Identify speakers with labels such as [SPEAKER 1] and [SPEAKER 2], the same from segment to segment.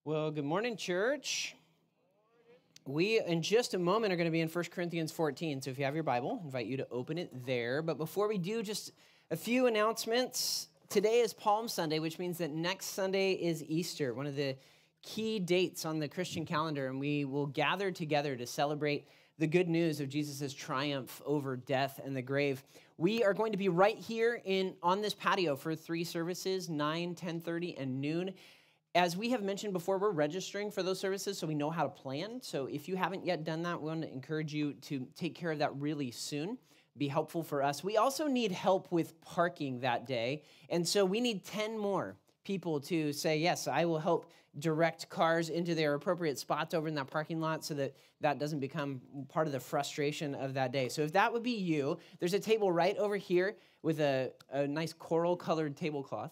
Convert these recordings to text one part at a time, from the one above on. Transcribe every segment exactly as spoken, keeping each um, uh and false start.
[SPEAKER 1] Well, good morning, church. We, in just a moment, are going to be in First Corinthians fourteen. So if you have your Bible, I invite you to open it there. But before we do, just a few announcements. Today is Palm Sunday, which means that next Sunday is Easter, one of the key dates on the Christian calendar. And we will gather together to celebrate the good news of Jesus' triumph over death and the grave. We are going to be right here in on this patio for three services, nine, ten thirty, and noon. As we have mentioned before, we're registering for those services so we know how to plan. So if you haven't yet done that, we want to encourage you to take care of that really soon. Be helpful for us. We also need help with parking that day. And so we need ten more people to say, yes, I will help direct cars into their appropriate spots over in that parking lot so that that doesn't become part of the frustration of that day. So if that would be you, there's a table right over here with a, a nice coral-colored tablecloth.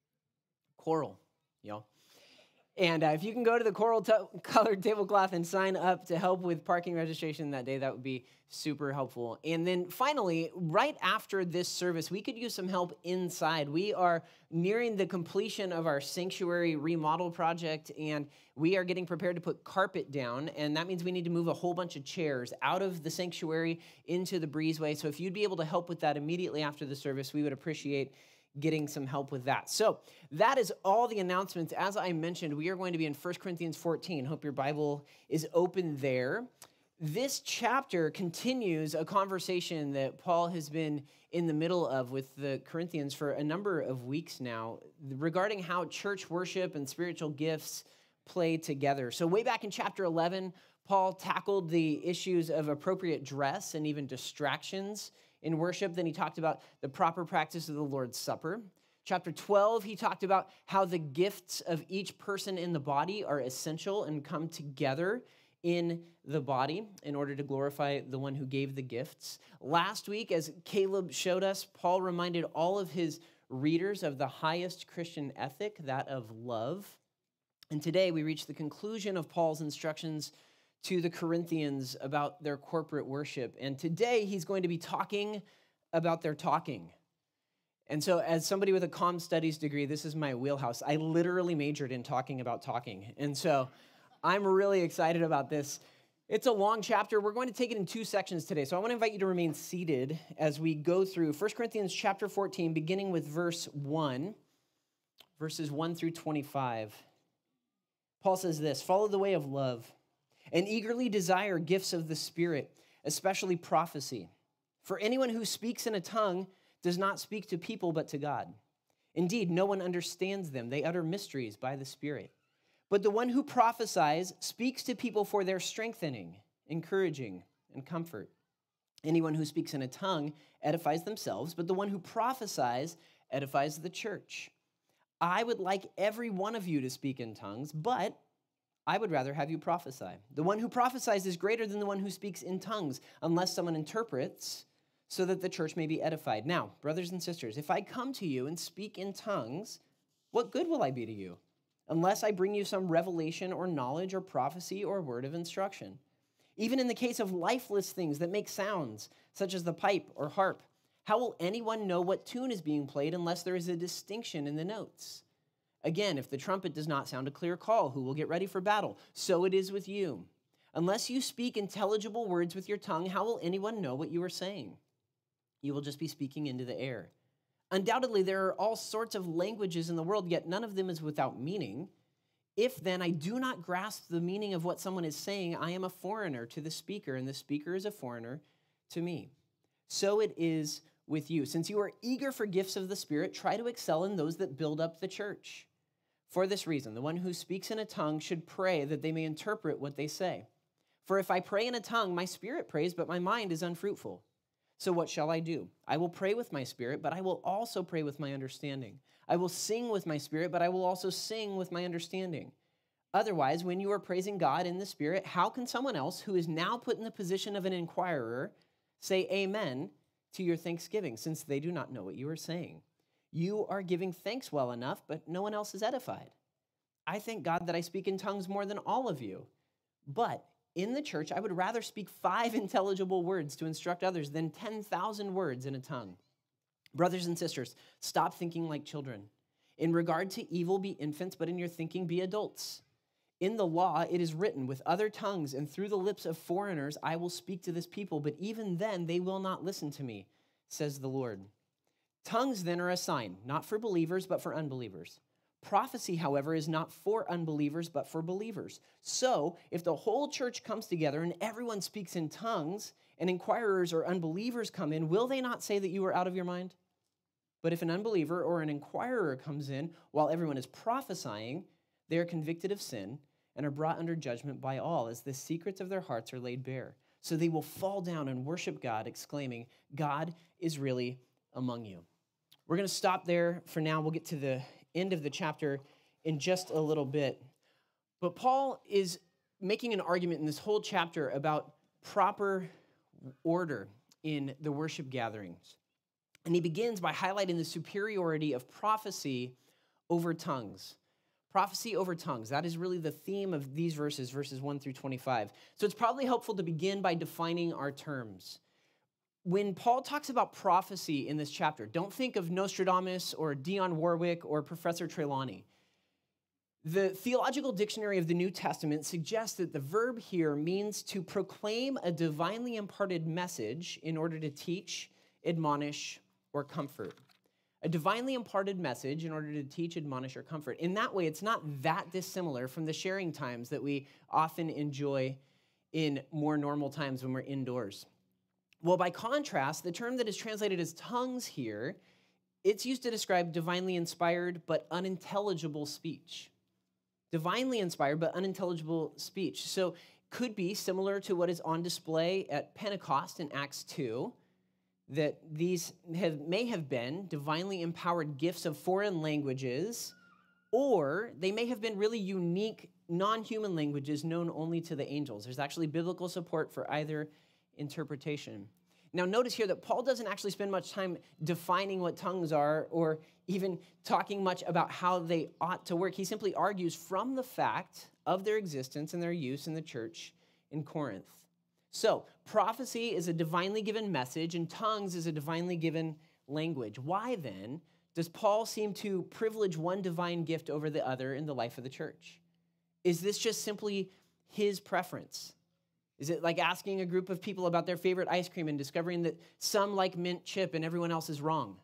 [SPEAKER 1] Coral, y'all. And uh, if you can go to the coral-colored tablecloth and sign up to help with parking registration that day, that would be super helpful. And then finally, right after this service, we could use some help inside. We are nearing the completion of our sanctuary remodel project, and we are getting prepared to put carpet down, and that means we need to move a whole bunch of chairs out of the sanctuary into the breezeway. So if you'd be able to help with that immediately after the service, we would appreciate getting some help with that. So that is all the announcements. As I mentioned, we are going to be in First Corinthians fourteen. Hope your Bible is open there. This chapter continues a conversation that Paul has been in the middle of with the Corinthians for a number of weeks now regarding how church worship and spiritual gifts play together. So way back in chapter eleven, Paul tackled the issues of appropriate dress and even distractions in worship. Then he talked about the proper practice of the Lord's Supper. Chapter twelve, he talked about how the gifts of each person in the body are essential and come together in the body in order to glorify the one who gave the gifts. Last week, as Caleb showed us, Paul reminded all of his readers of the highest Christian ethic, that of love. And today we reach the conclusion of Paul's instructions to the Corinthians about their corporate worship. And today he's going to be talking about their talking. And so as somebody with a comm studies degree, this is my wheelhouse. I literally majored in talking about talking. And so I'm really excited about this. It's a long chapter. We're going to take it in two sections today. So I want to invite you to remain seated as we go through First Corinthians chapter fourteen, beginning with verse one, verses one through twenty-five. Paul says this, "Follow the way of love, and eagerly desire gifts of the Spirit, especially prophecy. For anyone who speaks in a tongue does not speak to people but to God. Indeed, no one understands them. They utter mysteries by the Spirit. But the one who prophesies speaks to people for their strengthening, encouraging, and comfort. Anyone who speaks in a tongue edifies themselves, but the one who prophesies edifies the church. I would like every one of you to speak in tongues, but I would rather have you prophesy. The one who prophesies is greater than the one who speaks in tongues, unless someone interprets, so that the church may be edified. Now, brothers and sisters, if I come to you and speak in tongues, what good will I be to you, unless I bring you some revelation or knowledge or prophecy or word of instruction? Even in the case of lifeless things that make sounds, such as the pipe or harp, how will anyone know what tune is being played unless there is a distinction in the notes? Again, if the trumpet does not sound a clear call, who will get ready for battle? So it is with you. Unless you speak intelligible words with your tongue, how will anyone know what you are saying? You will just be speaking into the air. Undoubtedly, there are all sorts of languages in the world, yet none of them is without meaning. If then I do not grasp the meaning of what someone is saying, I am a foreigner to the speaker, and the speaker is a foreigner to me. So it is with you. Since you are eager for gifts of the Spirit, try to excel in those that build up the church. For this reason, the one who speaks in a tongue should pray that they may interpret what they say. For if I pray in a tongue, my spirit prays, but my mind is unfruitful. So what shall I do? I will pray with my spirit, but I will also pray with my understanding. I will sing with my spirit, but I will also sing with my understanding. Otherwise, when you are praising God in the Spirit, how can someone else who is now put in the position of an inquirer say amen to your thanksgiving, since they do not know what you are saying? You are giving thanks well enough, but no one else is edified. I thank God that I speak in tongues more than all of you. But in the church, I would rather speak five intelligible words to instruct others than ten thousand words in a tongue. Brothers and sisters, stop thinking like children. In regard to evil, be infants, but in your thinking, be adults. In the law, it is written, with other tongues and through the lips of foreigners, I will speak to this people, but even then they will not listen to me, says the Lord. Tongues then are a sign, not for believers, but for unbelievers. Prophecy, however, is not for unbelievers, but for believers. So, if the whole church comes together and everyone speaks in tongues, and inquirers or unbelievers come in, will they not say that you are out of your mind? But if an unbeliever or an inquirer comes in while everyone is prophesying, they are convicted of sin and are brought under judgment by all, as the secrets of their hearts are laid bare. So they will fall down and worship God, exclaiming, God is really among you. We're going to stop there for now. We'll get to the end of the chapter in just a little bit. But Paul is making an argument in this whole chapter about proper order in the worship gatherings. And he begins by highlighting the superiority of prophecy over tongues. Prophecy over tongues. That is really the theme of these verses, verses one through twenty-five. So it's probably helpful to begin by defining our terms. When Paul talks about prophecy in this chapter, don't think of Nostradamus or Dionne Warwick or Professor Trelawney. The Theological Dictionary of the New Testament suggests that the verb here means to proclaim a divinely imparted message in order to teach, admonish, or comfort. A divinely imparted message in order to teach, admonish, or comfort. In that way, it's not that dissimilar from the sharing times that we often enjoy in more normal times when we're indoors. Well, by contrast, the term that is translated as tongues here, it's used to describe divinely inspired but unintelligible speech. Divinely inspired but unintelligible speech. So could be similar to what is on display at Pentecost in Acts two, that these have, may have been divinely empowered gifts of foreign languages, or they may have been really unique non-human languages known only to the angels. There's actually biblical support for either interpretation. Now, notice here that Paul doesn't actually spend much time defining what tongues are or even talking much about how they ought to work. He simply argues from the fact of their existence and their use in the church in Corinth. So, prophecy is a divinely given message, and tongues is a divinely given language. Why then does Paul seem to privilege one divine gift over the other in the life of the church? Is this just simply his preference? Is it like asking a group of people about their favorite ice cream and discovering that some like mint chip and everyone else is wrong?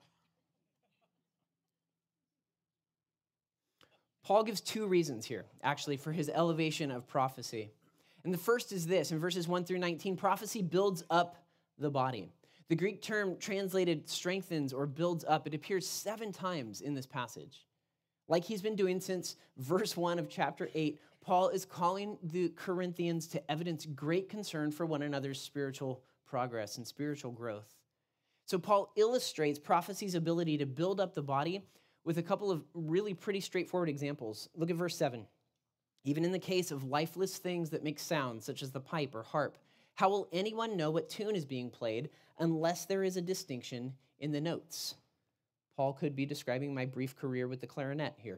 [SPEAKER 1] Paul gives two reasons here, actually, for his elevation of prophecy. And the first is this, in verses one through nineteen, prophecy builds up the body. The Greek term translated strengthens or builds up, it appears seven times in this passage. Like he's been doing since verse one of chapter eight, Paul is calling the Corinthians to evidence great concern for one another's spiritual progress and spiritual growth. So Paul illustrates prophecy's ability to build up the body with a couple of really pretty straightforward examples. Look at verse seven. Even in the case of lifeless things that make sound, such as the pipe or harp, how will anyone know what tune is being played unless there is a distinction in the notes? Paul could be describing my brief career with the clarinet here.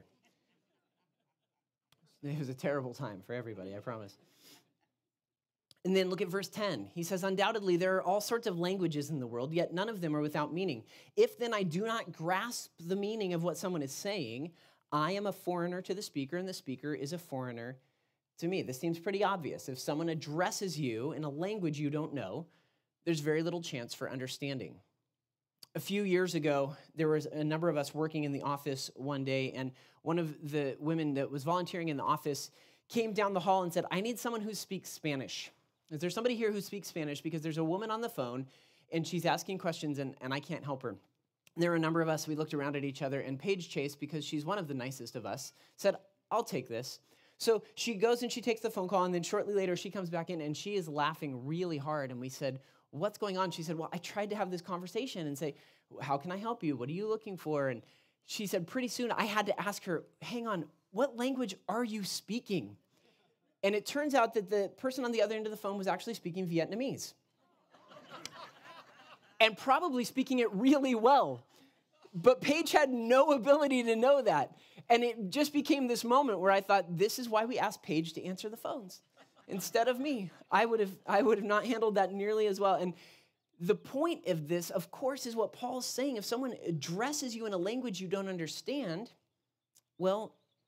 [SPEAKER 1] It was a terrible time for everybody, I promise. And then look at verse ten. He says, undoubtedly, there are all sorts of languages in the world, yet none of them are without meaning. If then I do not grasp the meaning of what someone is saying, I am a foreigner to the speaker, and the speaker is a foreigner to me. This seems pretty obvious. If someone addresses you in a language you don't know, there's very little chance for understanding. A few years ago, there was a number of us working in the office one day, and one of the women that was volunteering in the office came down the hall and said, I need someone who speaks Spanish. Is there somebody here who speaks Spanish? Because there's a woman on the phone, and she's asking questions, and, and I can't help her. And there were a number of us. We looked around at each other, and Paige Chase, because she's one of the nicest of us, said, I'll take this. So she goes and she takes the phone call, and then shortly later, she comes back in, and she is laughing really hard, and we said, what's going on? She said, well, I tried to have this conversation and say, how can I help you? What are you looking for? And she said, pretty soon I had to ask her, hang on, what language are you speaking? And it turns out that the person on the other end of the phone was actually speaking Vietnamese. And probably speaking it really well. But Paige had no ability to know that. And it just became this moment where I thought, this is why we asked Paige to answer the phones instead of me. I would have I would have not handled that nearly as well. And the point of this, of course, is what Paul's saying. If someone addresses you in a language you don't understand, well,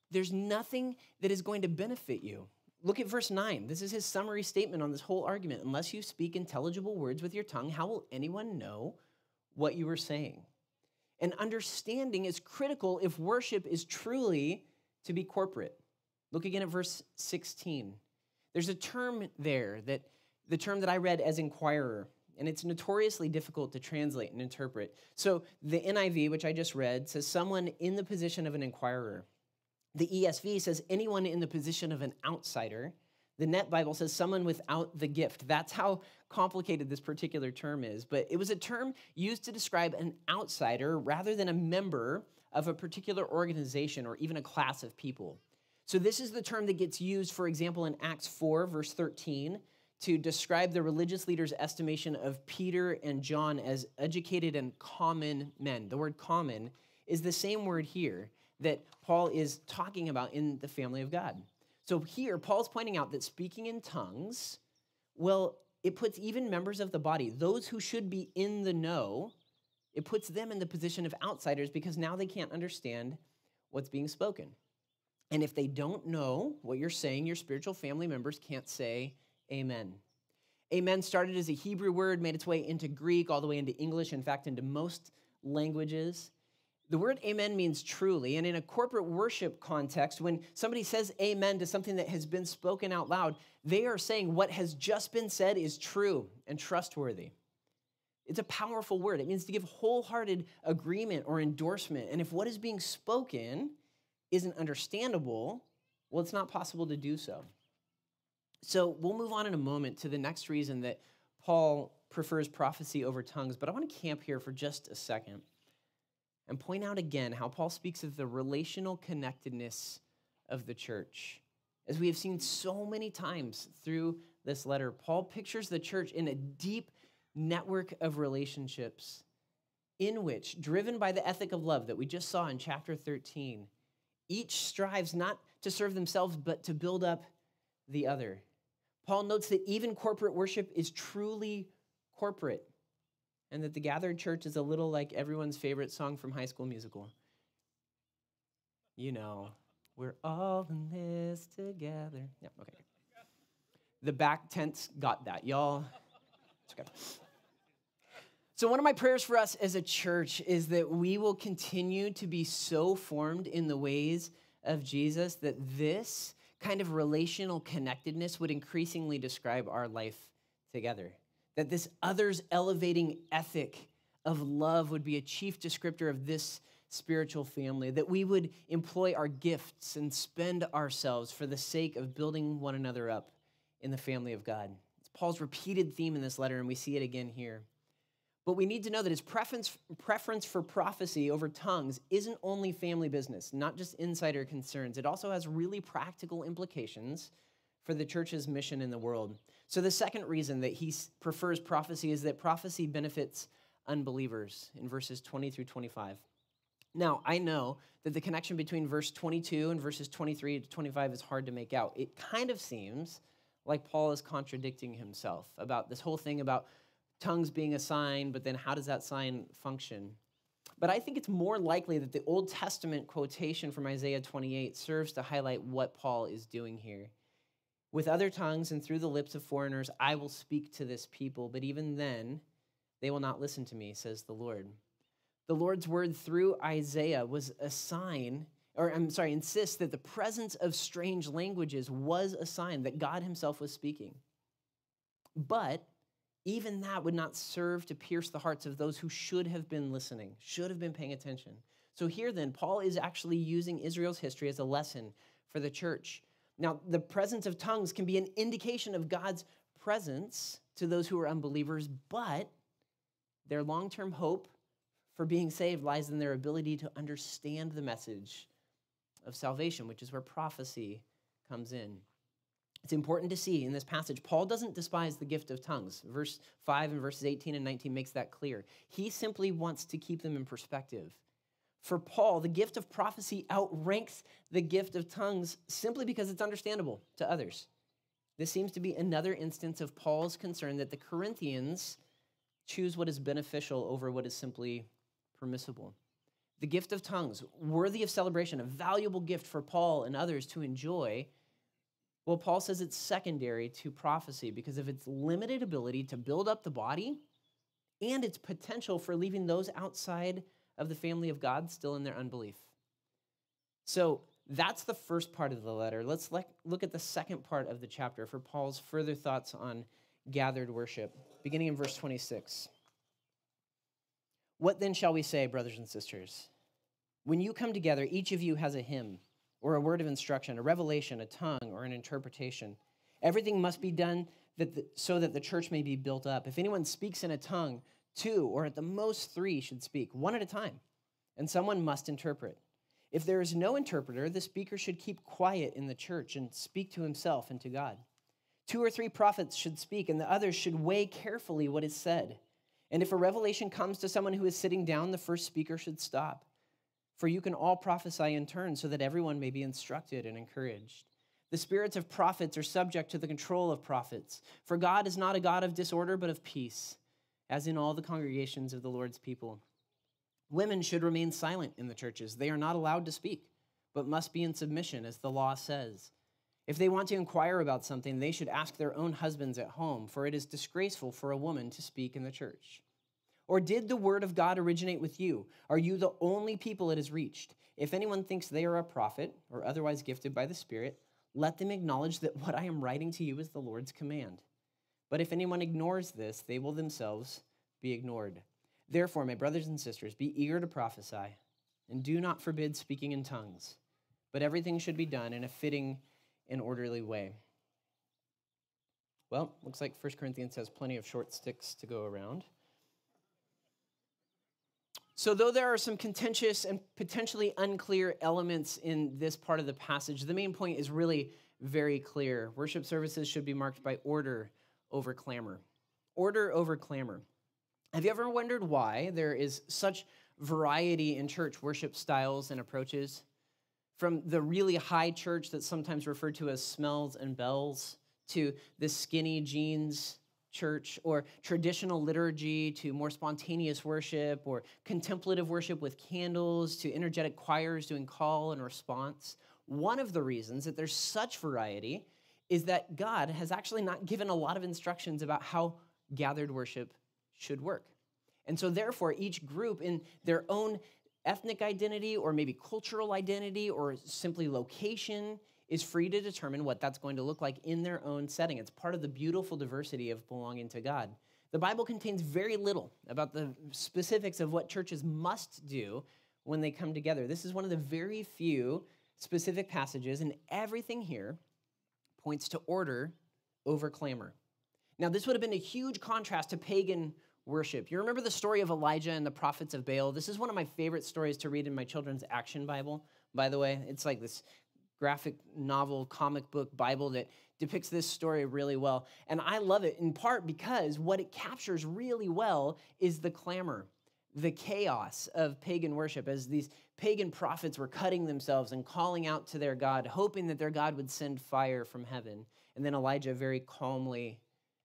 [SPEAKER 1] there's nothing that is going to benefit you. Look at verse nine. This is his summary statement on this whole argument. Unless you speak intelligible words with your tongue, how will anyone know what you are saying? And understanding is critical if worship is truly to be corporate. Look again at verse sixteen. There's a term there, that the term that I read as inquirer, and it's notoriously difficult to translate and interpret. So the N I V, which I just read, says someone in the position of an inquirer. The E S V says anyone in the position of an outsider. The Net Bible says someone without the gift. That's how complicated this particular term is. But it was a term used to describe an outsider rather than a member of a particular organization or even a class of people. So this is the term that gets used, for example, in Acts four, verse thirteen, to describe the religious leaders' estimation of Peter and John as educated and common men. The word common is the same word here that Paul is talking about in the family of God. So here, Paul's pointing out that speaking in tongues, well, it puts even members of the body, those who should be in the know, it puts them in the position of outsiders because now they can't understand what's being spoken. And if they don't know what you're saying, your spiritual family members can't say amen. Amen started as a Hebrew word, made its way into Greek, all the way into English, in fact, into most languages. The word amen means truly, and in a corporate worship context, when somebody says amen to something that has been spoken out loud, they are saying what has just been said is true and trustworthy. It's a powerful word. It means to give wholehearted agreement or endorsement, and if what is being spoken isn't understandable, well, it's not possible to do so. So we'll move on in a moment to the next reason that Paul prefers prophecy over tongues, but I want to camp here for just a second and point out again how Paul speaks of the relational connectedness of the church. As we have seen so many times through this letter, Paul pictures the church in a deep network of relationships in which, driven by the ethic of love that we just saw in chapter thirteen, each strives not to serve themselves, but to build up the other. Paul notes that even corporate worship is truly corporate, and that the gathered church is a little like everyone's favorite song from High School Musical. You know, we're all in this together. Yeah, okay. The back tents got that, y'all. It's okay. So one of my prayers for us as a church is that we will continue to be so formed in the ways of Jesus that this kind of relational connectedness would increasingly describe our life together. That this others elevating ethic of love would be a chief descriptor of this spiritual family, that we would employ our gifts and spend ourselves for the sake of building one another up in the family of God. It's Paul's repeated theme in this letter, and we see it again here. But we need to know that his preference, preference for prophecy over tongues isn't only family business, not just insider concerns. It also has really practical implications for the church's mission in the world. So the second reason that he prefers prophecy is that prophecy benefits unbelievers in verses twenty through twenty-five. Now, I know that the connection between verse twenty-two and verses twenty-three to twenty-five is hard to make out. It kind of seems like Paul is contradicting himself about this whole thing about tongues being a sign, but then how does that sign function? But I think it's more likely that the Old Testament quotation from Isaiah twenty-eight serves to highlight what Paul is doing here. With other tongues and through the lips of foreigners, I will speak to this people, but even then, they will not listen to me, says the Lord. The Lord's word through Isaiah was a sign, or I'm sorry, insists that the presence of strange languages was a sign that God himself was speaking. But even that would not serve to pierce the hearts of those who should have been listening, should have been paying attention. So here then, Paul is actually using Israel's history as a lesson for the church. Now, the presence of tongues can be an indication of God's presence to those who are unbelievers, but their long-term hope for being saved lies in their ability to understand the message of salvation, which is where prophecy comes in. It's important to see in this passage, Paul doesn't despise the gift of tongues. Verse five and verses eighteen and nineteen makes that clear. He simply wants to keep them in perspective. For Paul, the gift of prophecy outranks the gift of tongues simply because it's understandable to others. This seems to be another instance of Paul's concern that the Corinthians choose what is beneficial over what is simply permissible. the gift of tongues, worthy of celebration, a valuable gift for Paul and others to enjoy, well, Paul says it's secondary to prophecy because of its limited ability to build up the body and its potential for leaving those outside of the family of God still in their unbelief. So that's the first part of the letter. Let's look at the second part of the chapter for Paul's further thoughts on gathered worship, beginning in verse twenty-six. What then shall we say, brothers and sisters? When you come together, each of you has a hymn or a word of instruction, a revelation, a tongue, or an interpretation. Everything must be done that the, so that the church may be built up. If anyone speaks in a tongue, two or at the most three should speak, one at a time, and someone must interpret. If there is no interpreter, the speaker should keep quiet in the church and speak to himself and to God. Two or three prophets should speak, and the others should weigh carefully what is said. And if a revelation comes to someone who is sitting down, the first speaker should stop. For you can all prophesy in turn so that everyone may be instructed and encouraged. The spirits of prophets are subject to the control of prophets. For God is not a God of disorder, but of peace, as in all the congregations of the Lord's people. Women should remain silent in the churches. They are not allowed to speak, but must be in submission, as the law says. If they want to inquire about something, they should ask their own husbands at home, for it is disgraceful for a woman to speak in the church. Or did the word of God originate with you? Are you the only people it has reached? If anyone thinks they are a prophet or otherwise gifted by the Spirit, let them acknowledge that what I am writing to you is the Lord's command. But if anyone ignores this, they will themselves be ignored. Therefore, my brothers and sisters, be eager to prophesy, and do not forbid speaking in tongues, but everything should be done in a fitting and orderly way. Well, looks like First Corinthians has plenty of short sticks to go around. So though there are some contentious and potentially unclear elements in this part of the passage, the main point is really very clear. Worship services should be marked by order over clamor. Order over clamor. Have you ever wondered why there is such variety in church worship styles and approaches? From the really high church that's sometimes referred to as smells and bells, to the skinny jeans church, or traditional liturgy, to more spontaneous worship, or contemplative worship with candles, to energetic choirs doing call and response. One of the reasons that there's such variety is that God has actually not given a lot of instructions about how gathered worship should work. And so therefore, each group in their own ethnic identity, or maybe cultural identity, or simply location, is free to determine what that's going to look like in their own setting. It's part of the beautiful diversity of belonging to God. The Bible contains very little about the specifics of what churches must do when they come together. This is one of the very few specific passages, and everything here points to order over clamor. Now, this would have been a huge contrast to pagan worship. You remember the story of Elijah and the prophets of Baal? This is one of my favorite stories to read in my children's action Bible, by the way. It's like this graphic novel, comic book Bible that depicts this story really well. And I love it in part because what it captures really well is the clamor, the chaos of pagan worship, as these pagan prophets were cutting themselves and calling out to their God, hoping that their God would send fire from heaven. And then Elijah very calmly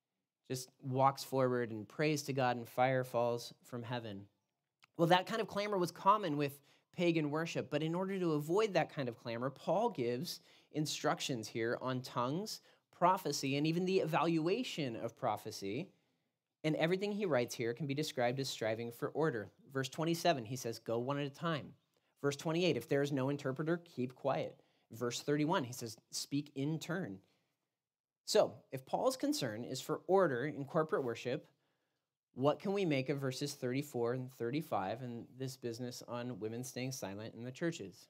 [SPEAKER 1] just walks forward and prays to God, and fire falls from heaven. Well, that kind of clamor was common with pagan worship, but in order to avoid that kind of clamor, Paul gives instructions here on tongues, prophecy, and even the evaluation of prophecy. And everything he writes here can be described as striving for order. Verse twenty-seven, he says, go one at a time. Verse twenty-eight, if there is no interpreter, keep quiet. Verse thirty-one, he says, speak in turn. So, if Paul's concern is for order in corporate worship, what can we make of verses thirty-four and thirty-five and this business on women staying silent in the churches?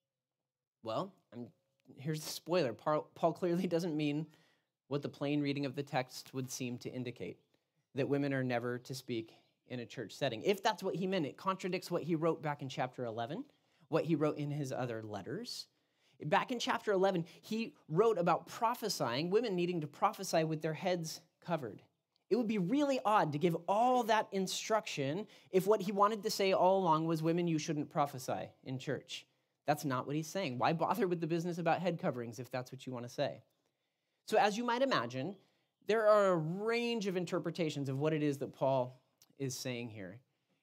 [SPEAKER 1] Well, I'm, here's the spoiler. Paul, Paul clearly doesn't mean what the plain reading of the text would seem to indicate, that women are never to speak in a church setting. If that's what he meant, it contradicts what he wrote back in chapter eleven, what he wrote in his other letters. Back in chapter eleven, he wrote about prophesying, women needing to prophesy with their heads covered. It would be really odd to give all that instruction if what he wanted to say all along was, women, you shouldn't prophesy in church. That's not what he's saying. Why bother with the business about head coverings if that's what you want to say? So as you might imagine, there are a range of interpretations of what it is that Paul is saying here.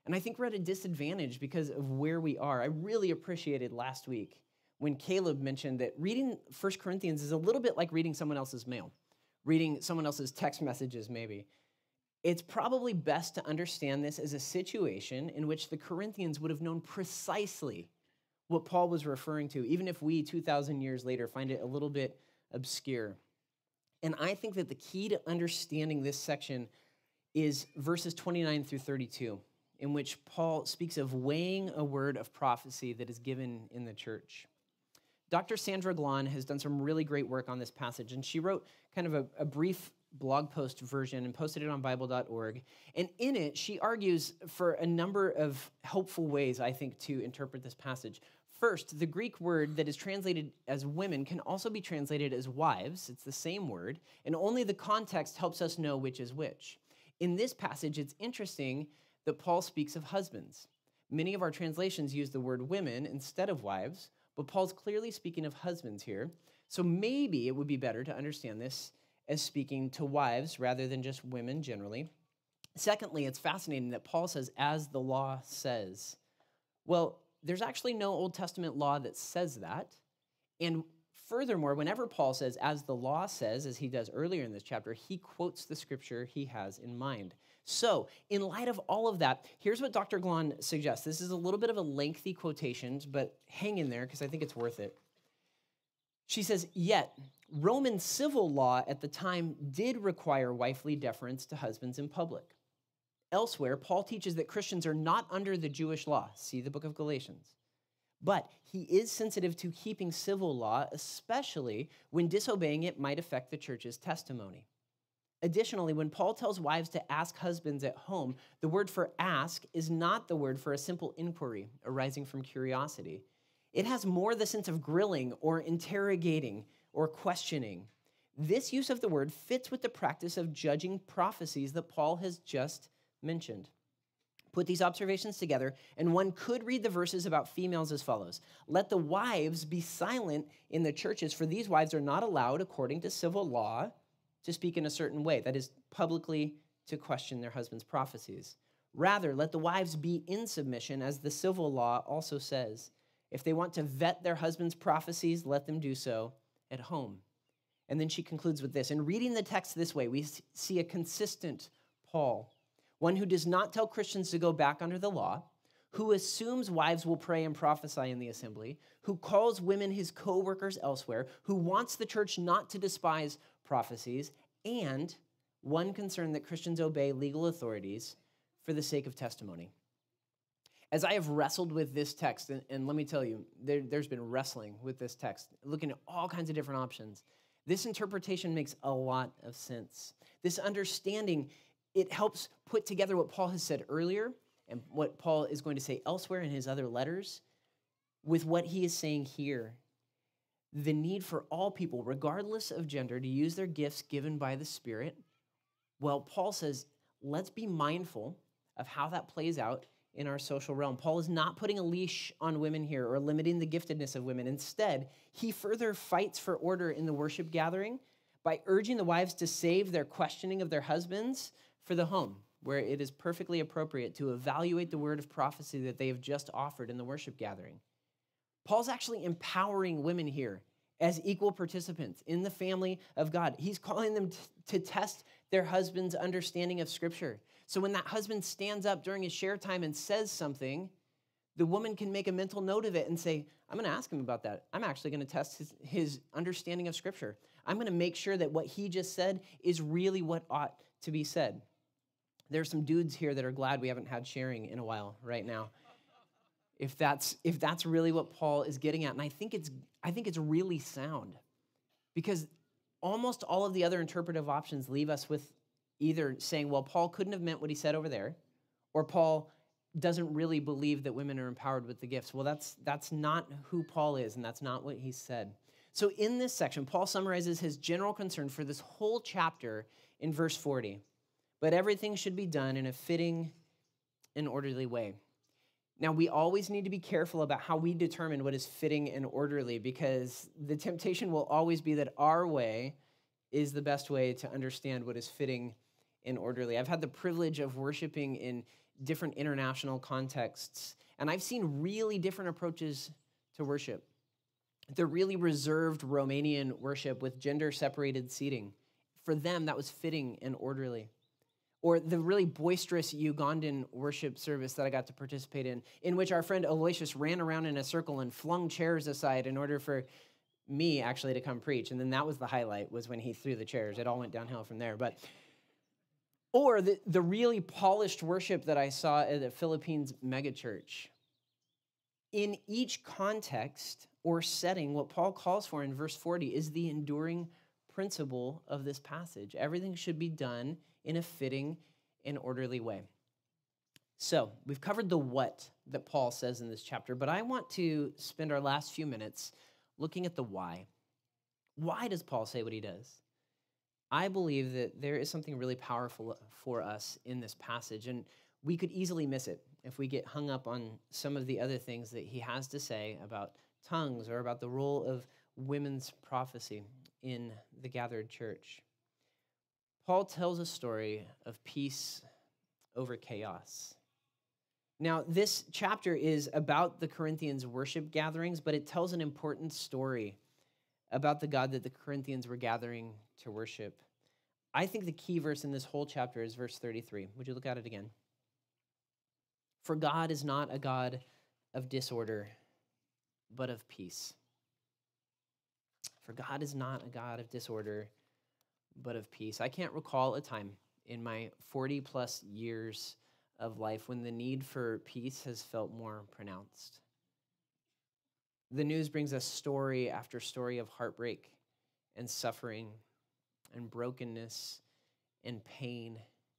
[SPEAKER 1] And I think we're at a disadvantage because of where we are. I really appreciated last week when Caleb mentioned that reading First Corinthians is a little bit like reading someone else's mail, reading someone else's text messages maybe. It's probably best to understand this as a situation in which the Corinthians would have known precisely what Paul was referring to, even if we, two thousand years later, find it a little bit obscure. And I think that the key to understanding this section is verses twenty-nine through thirty-two, in which Paul speaks of weighing a word of prophecy that is given in the church. Doctor Sandra Glahn has done some really great work on this passage, and she wrote kind of a, a brief blog post version and posted it on Bible dot org. And in it, she argues for a number of helpful ways, I think, to interpret this passage. First, the Greek word that is translated as women can also be translated as wives. It's the same word, and only the context helps us know which is which. In this passage, it's interesting that Paul speaks of husbands. Many of our translations use the word women instead of wives, but Paul's clearly speaking of husbands here. So maybe it would be better to understand this as speaking to wives rather than just women generally. Secondly, it's fascinating that Paul says, as the law says. Well, there's actually no Old Testament law that says that. And furthermore, whenever Paul says, as the law says, as he does earlier in this chapter, he quotes the scripture he has in mind. So, in light of all of that, here's what Doctor Glahn suggests. This is a little bit of a lengthy quotation, but hang in there because I think it's worth it. She says, yet, Roman civil law at the time did require wifely deference to husbands in public. Elsewhere, Paul teaches that Christians are not under the Jewish law. See the book of Galatians. But he is sensitive to keeping civil law, especially when disobeying it might affect the church's testimony. Additionally, when Paul tells wives to ask husbands at home, the word for ask is not the word for a simple inquiry arising from curiosity. It has more the sense of grilling or interrogating or questioning. This use of the word fits with the practice of judging prophecies that Paul has just mentioned. Put these observations together, and one could read the verses about females as follows. Let the wives be silent in the churches, for these wives are not allowed, according to civil law, to speak in a certain way, that is, publicly to question their husband's prophecies. Rather, let the wives be in submission, as the civil law also says. If they want to vet their husband's prophecies, let them do so at home. And then she concludes with this. In reading the text this way, we see a consistent Paul, one who does not tell Christians to go back under the law, who assumes wives will pray and prophesy in the assembly, who calls women his co-workers elsewhere, who wants the church not to despise prophecies, and one concerned that Christians obey legal authorities for the sake of testimony. As I have wrestled with this text, and, and let me tell you, there, there's been wrestling with this text, looking at all kinds of different options. This interpretation makes a lot of sense. This understanding, it helps put together what Paul has said earlier and what Paul is going to say elsewhere in his other letters with what he is saying here. The need for all people, regardless of gender, to use their gifts given by the Spirit. Well, Paul says, let's be mindful of how that plays out in our social realm. Paul is not putting a leash on women here or limiting the giftedness of women. Instead, he further fights for order in the worship gathering by urging the wives to save their questioning of their husbands for the home, where it is perfectly appropriate to evaluate the word of prophecy that they have just offered in the worship gathering. Paul's actually empowering women here as equal participants in the family of God. He's calling them t- to test their husband's understanding of Scripture. So when that husband stands up during his share time and says something, the woman can make a mental note of it and say, I'm going to ask him about that. I'm actually going to test his, his understanding of Scripture. I'm going to make sure that what he just said is really what ought to be said. There's some dudes here that are glad we haven't had sharing in a while right now. If that's if that's really what Paul is getting at, and I think it's I think it's really sound, because almost all of the other interpretive options leave us with either saying, well, Paul couldn't have meant what he said over there, or Paul doesn't really believe that women are empowered with the gifts. Well, that's that's not who Paul is, and that's not what he said. So in this section, Paul summarizes his general concern for this whole chapter in verse forty. But everything should be done in a fitting and orderly way. Now, we always need to be careful about how we determine what is fitting and orderly, because the temptation will always be that our way is the best way to understand what is fitting and orderly. I've had the privilege of worshiping in, different international contexts, and I've seen really different approaches to worship. The really reserved Romanian worship with gender-separated seating. For them, that was fitting and orderly. Or the really boisterous Ugandan worship service that I got to participate in, in which our friend Aloysius ran around in a circle and flung chairs aside in order for me actually to come preach. And then that was the highlight, was when he threw the chairs. It all went downhill from there. But Or the, the really polished worship that I saw at the Philippines megachurch. In each context or setting, what Paul calls for in verse forty is the enduring principle of this passage. Everything should be done in a fitting and orderly way. So we've covered the what that Paul says in this chapter, but I want to spend our last few minutes looking at the why. Why does Paul say what he does? I believe that there is something really powerful for us in this passage, and we could easily miss it if we get hung up on some of the other things that he has to say about tongues or about the role of women's prophecy in the gathered church. Paul tells a story of peace over chaos. Now, this chapter is about the Corinthians' worship gatherings, but it tells an important story about the God that the Corinthians were gathering to worship. I think the key verse in this whole chapter is verse thirty-three. Would you look at it again? For God is not a God of disorder, but of peace. For God is not a God of disorder, but of peace. I can't recall a time in my forty plus years of life when the need for peace has felt more pronounced. The news brings us story after story of heartbreak and suffering and brokenness and pain.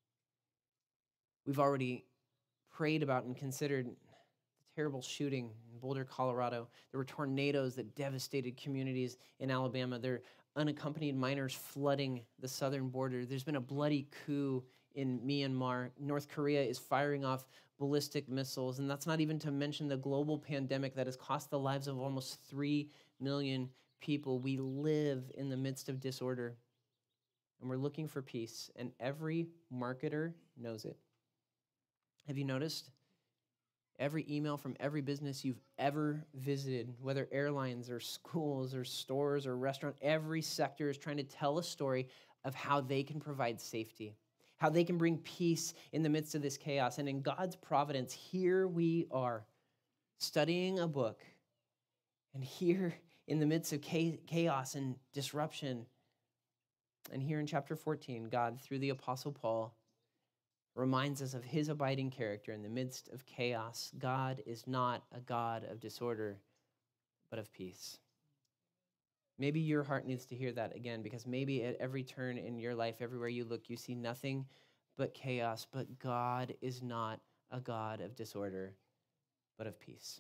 [SPEAKER 1] We've already prayed about and considered the terrible shooting in Boulder, Colorado. There were tornadoes that devastated communities in Alabama. There are unaccompanied minors flooding the southern border. There's been a bloody coup in Myanmar. North Korea is firing off ballistic missiles, and that's not even to mention the global pandemic that has cost the lives of almost three million people. We live in the midst of disorder, and we're looking for peace, and every marketer knows it. Have you noticed? Every email from every business you've ever visited, whether airlines or schools or stores or restaurants, every sector is trying to tell a story of how they can provide safety, how they can bring peace in the midst of this chaos. And in God's providence, here we are studying a book, and here in the midst of chaos and disruption, and here in chapter fourteen, God, through the Apostle Paul, reminds us of his abiding character in the midst of chaos. God is not a God of disorder, but of peace. Maybe your heart needs to hear that again, because maybe at every turn in your life, everywhere you look, you see nothing but chaos, but God is not a God of disorder, but of peace.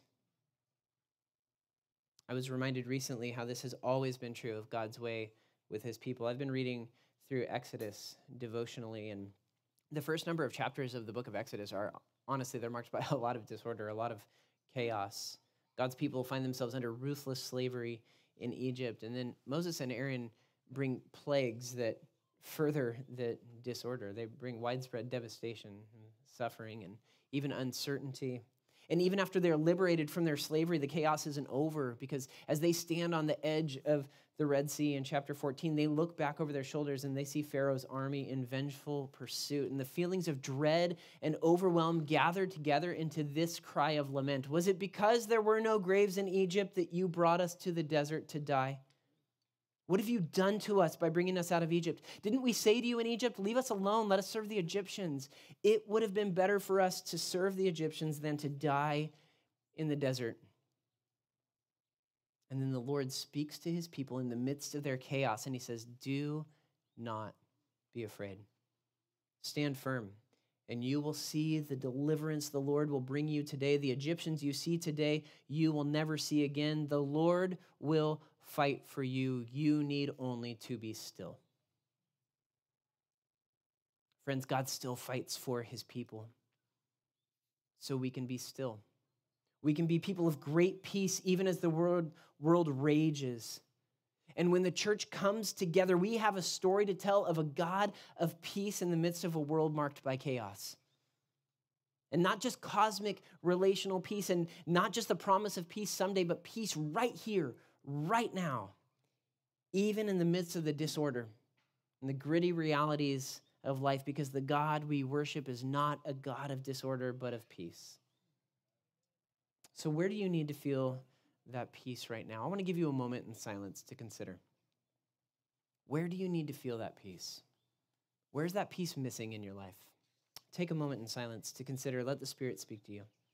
[SPEAKER 1] I was reminded recently how this has always been true of God's way with his people. I've been reading through Exodus devotionally, and the first number of chapters of the book of Exodus are, honestly, they're marked by a lot of disorder, a lot of chaos. God's people find themselves under ruthless slavery in Egypt, and then Moses and Aaron bring plagues that further the disorder. They bring widespread devastation and suffering and even uncertainty. And even after they're liberated from their slavery, the chaos isn't over, because as they stand on the edge of the Red Sea in chapter fourteen, they look back over their shoulders and they see Pharaoh's army in vengeful pursuit. And the feelings of dread and overwhelm gathered together into this cry of lament. Was it because there were no graves in Egypt that you brought us to the desert to die? What have you done to us by bringing us out of Egypt? Didn't we say to you in Egypt, leave us alone, let us serve the Egyptians? It would have been better for us to serve the Egyptians than to die in the desert. And then the Lord speaks to his people in the midst of their chaos, and he says, do not be afraid. Stand firm, and you will see the deliverance the Lord will bring you today. The Egyptians you see today, you will never see again. The Lord will fight for you. You need only to be still. Friends, God still fights for his people, so we can be still. We can be people of great peace even as the world, world rages. And when the church comes together, we have a story to tell of a God of peace in the midst of a world marked by chaos. And not just cosmic relational peace and not just the promise of peace someday, but peace right here, right now, even in the midst of the disorder and the gritty realities of life, because the God we worship is not a God of disorder, but of peace. So where do you need to feel that peace right now? I want to give you a moment in silence to consider. Where do you need to feel that peace? Where's that peace missing in your life? Take a moment in silence to consider. Let the Spirit speak to you.